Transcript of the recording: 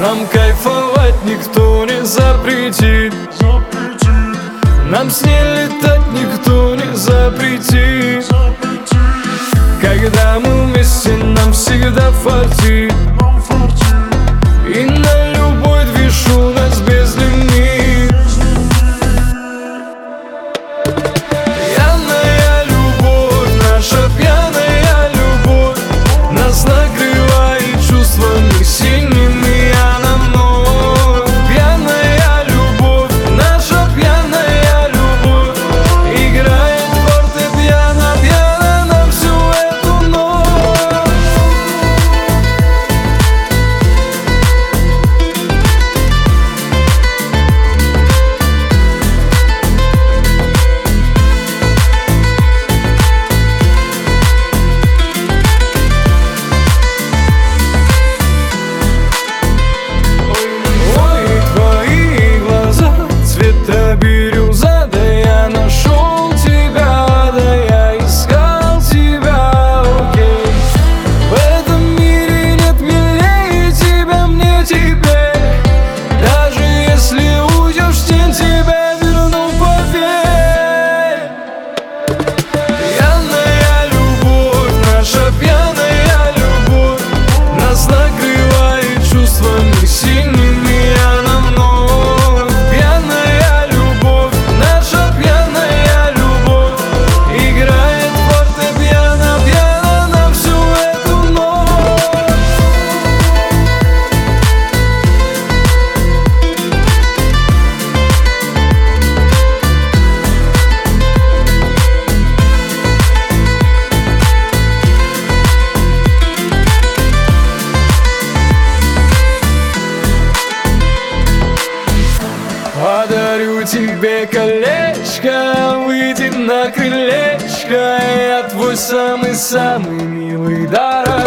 Нам кайфовать никто не запретит, нам с ней летать никто не запретит. Когда мы вместе, нам всегда фартит, и на любой движ у нас безлимит. Пьяная любовь, наша пьяная любовь нас накрывает чувствами синими, она вновь. Пьяная любовь, наша пьяная любовь играет фортепиано, пьяно на всю эту ночь. Ой, твои глаза цвета бирюза, да я нашел тебя, да я искал тебя, окей. В этом мире нет милее тебя мне теперь. Даже если уйдешь в тень, тебя верну, поверь. Пьяная любовь, наша пьяная любовь нас накрывает чувствами синими, она вновь. Пьяная любовь, наша пьяная любовь играет фортепиано, пьяно на всю эту ночь. Подарю тебе колечко, выйди на крылечко, я твой самый-самый милый дар.